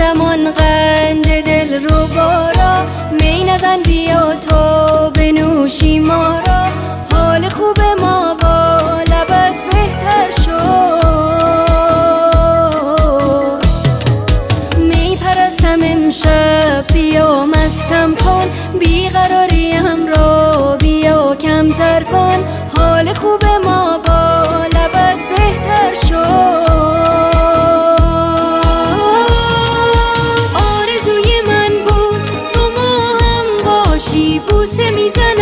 زمان قند دل رو بارا، می نزن بیا تا بنوشی ما را. حال خوب ما با لبت بهتر شد. می پرستم امشب بیا مستم کن، بیقراریم را بیا کمتر کن. حال خوب ما با لبت بهتر شد. آرزوی من بود تو ما هم باشی، بوسه میزن